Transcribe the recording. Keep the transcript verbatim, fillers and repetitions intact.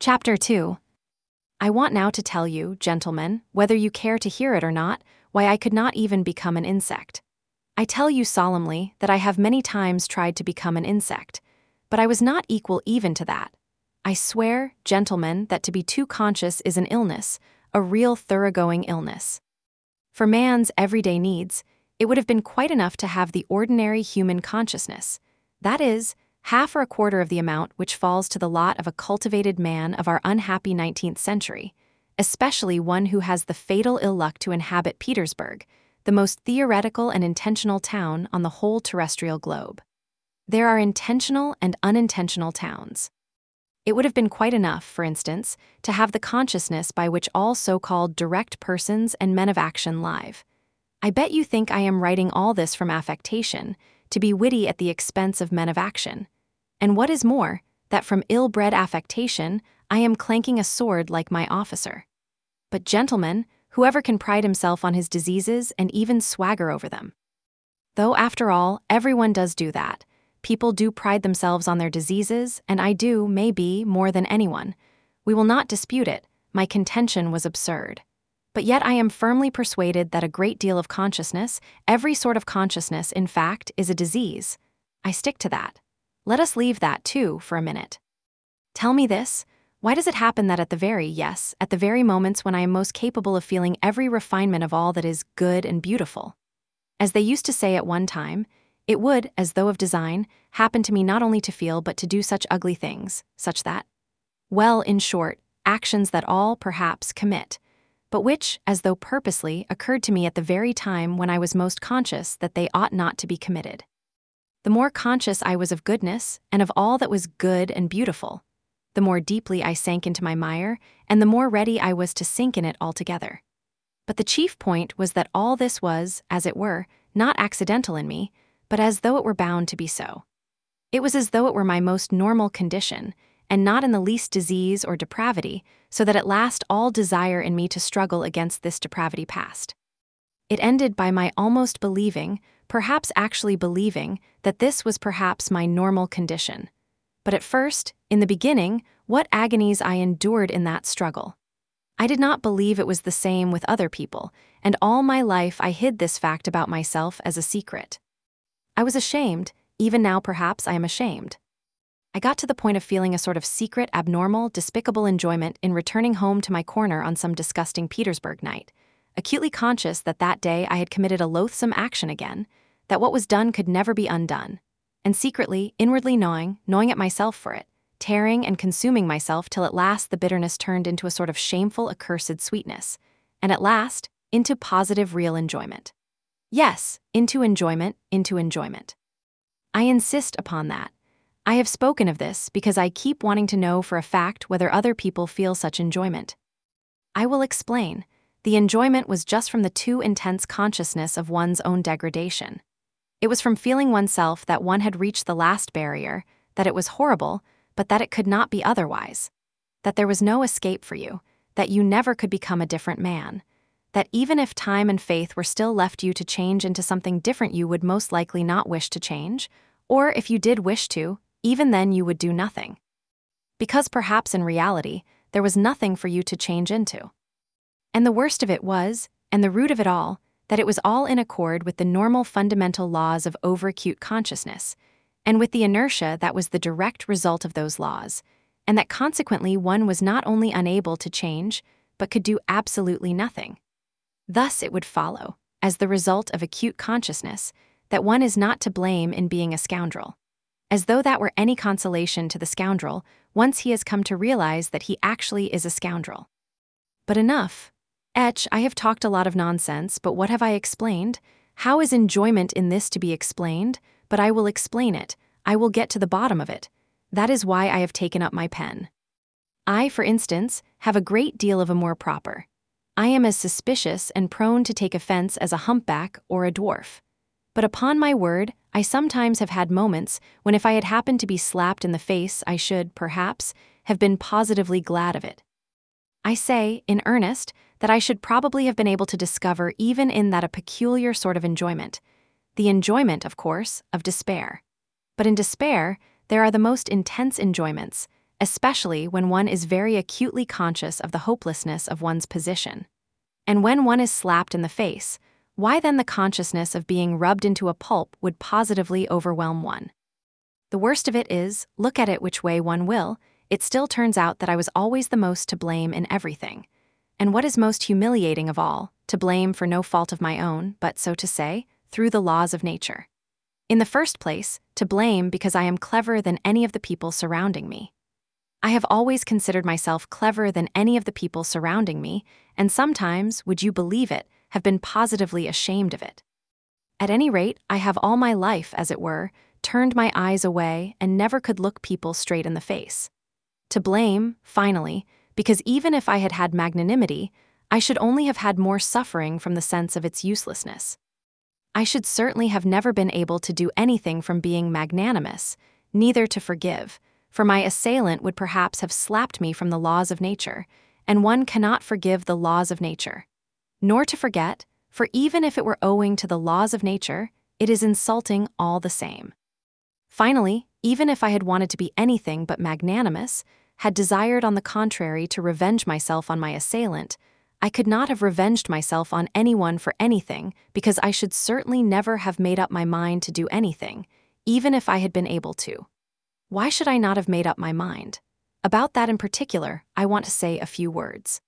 Chapter two. I want now to tell you, gentlemen, whether you care to hear it or not, why I could not even become an insect. I tell you solemnly that I have many times tried to become an insect, but I was not equal even to that. I swear, gentlemen, that to be too conscious is an illness, a real thoroughgoing illness. For man's everyday needs, it would have been quite enough to have the ordinary human consciousness, that is, half or a quarter of the amount which falls to the lot of a cultivated man of our unhappy nineteenth century, especially one who has the fatal ill luck to inhabit Petersburg, the most theoretical and intentional town on the whole terrestrial globe. There are intentional and unintentional towns. It would have been quite enough, for instance, to have the consciousness by which all so-called direct persons and men of action live. I bet you think I am writing all this from affectation, to be witty at the expense of men of action. And what is more, that from ill-bred affectation, I am clanking a sword like my officer. But gentlemen, whoever can pride himself on his diseases and even swagger over them? Though after all, everyone does do that. People do pride themselves on their diseases, and I do, maybe, more than anyone. We will not dispute it, my contention was absurd. But yet I am firmly persuaded that a great deal of consciousness, every sort of consciousness, in fact, is a disease. I stick to that. Let us leave that, too, for a minute. Tell me this, why does it happen that at the very, yes, at the very moments when I am most capable of feeling every refinement of all that is good and beautiful? As they used to say at one time, it would, as though of design, happen to me not only to feel but to do such ugly things, such that, well, in short, actions that all, perhaps, commit, but which, as though purposely, occurred to me at the very time when I was most conscious that they ought not to be committed. The more conscious I was of goodness and of all that was good and beautiful, the more deeply I sank into my mire, and the more ready I was to sink in it altogether. But the chief point was that all this was, as it were, not accidental in me, but as though it were bound to be so. It was as though it were my most normal condition, and not in the least disease or depravity, so that at last all desire in me to struggle against this depravity passed. It ended by my almost believing, perhaps actually believing, that this was perhaps my normal condition. But at first, in the beginning, what agonies I endured in that struggle. I did not believe it was the same with other people, and all my life I hid this fact about myself as a secret. I was ashamed, even now perhaps I am ashamed. I got to the point of feeling a sort of secret, abnormal, despicable enjoyment in returning home to my corner on some disgusting Petersburg night, acutely conscious that that day I had committed a loathsome action again, that what was done could never be undone, and secretly, inwardly gnawing, gnawing at myself for it, tearing and consuming myself till at last the bitterness turned into a sort of shameful, accursed sweetness, and at last, into positive real enjoyment. Yes, into enjoyment, into enjoyment. I insist upon that. I have spoken of this because I keep wanting to know for a fact whether other people feel such enjoyment. I will explain. The enjoyment was just from the too intense consciousness of one's own degradation. It was from feeling oneself that one had reached the last barrier, that it was horrible, but that it could not be otherwise. That there was no escape for you, that you never could become a different man. That even if time and faith were still left you to change into something different you would most likely not wish to change, or if you did wish to, even then you would do nothing. Because perhaps in reality, there was nothing for you to change into. And the worst of it was, and the root of it all, that it was all in accord with the normal fundamental laws of overacute consciousness, and with the inertia that was the direct result of those laws, and that consequently one was not only unable to change, but could do absolutely nothing. Thus it would follow, as the result of acute consciousness, that one is not to blame in being a scoundrel. As though that were any consolation to the scoundrel, once he has come to realize that he actually is a scoundrel. But enough. Etch, I have talked a lot of nonsense, but what have I explained? How is enjoyment in this to be explained? But I will explain it. I will get to the bottom of it. That is why I have taken up my pen. I, for instance, have a great deal of amour propre. I am as suspicious and prone to take offense as a humpback or a dwarf. But upon my word, I sometimes have had moments when if I had happened to be slapped in the face, I should, perhaps, have been positively glad of it. I say, in earnest, that I should probably have been able to discover even in that a peculiar sort of enjoyment, the enjoyment, of course, of despair. But in despair, there are the most intense enjoyments, especially when one is very acutely conscious of the hopelessness of one's position. And when one is slapped in the face, why then the consciousness of being rubbed into a pulp would positively overwhelm one? The worst of it is, look at it which way one will, it still turns out that I was always the most to blame in everything. And what is most humiliating of all, to blame for no fault of my own, but, so to say, through the laws of nature. In the first place, to blame because I am cleverer than any of the people surrounding me. I have always considered myself cleverer than any of the people surrounding me, and sometimes, would you believe it, have been positively ashamed of it. At any rate, I have all my life, as it were, turned my eyes away and never could look people straight in the face. To blame, finally, because even if I had had magnanimity, I should only have had more suffering from the sense of its uselessness. I should certainly have never been able to do anything from being magnanimous, neither to forgive, for my assailant would perhaps have slapped me from the laws of nature, and one cannot forgive the laws of nature. Nor to forget, for even if it were owing to the laws of nature, it is insulting all the same. Finally, even if I had wanted to be anything but magnanimous, had desired on the contrary to revenge myself on my assailant, I could not have revenged myself on anyone for anything, because I should certainly never have made up my mind to do anything, even if I had been able to. Why should I not have made up my mind? About that in particular, I want to say a few words.